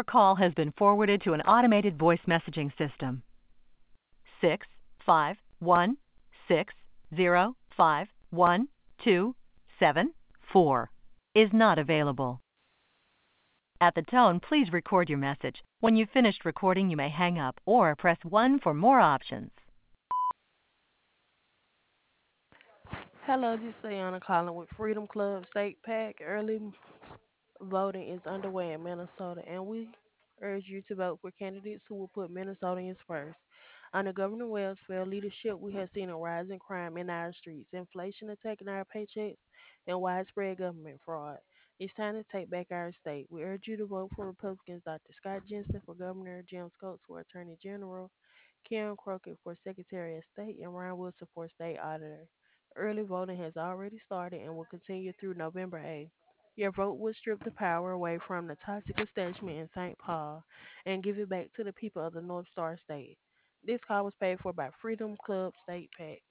Your call has been forwarded to an automated voice messaging system. 651605127 is not available. At the tone, please record your message. When you've finished recording, you may hang up or press 1 for more options. Hello, this is Ayana calling with Freedom Club State PAC. Early voting is underway in Minnesota, and we urge you to vote for candidates who will put Minnesotans first. Under Governor Wells' failed leadership, we have seen a rise in crime in our streets, inflation attacking our paychecks, and widespread government fraud. It's time to take back our state. We urge you to vote for Republicans Dr. Scott Jensen for governor, Jim Scopes for attorney general, Karen Crockett for Secretary of State, and Ryan Wilson for State Auditor. Early voting has already started and will continue through November 8th. Your vote will strip the power away from the toxic establishment in St. Paul and give it back to the people of the North Star State. This call was paid for by Freedom Club State PAC.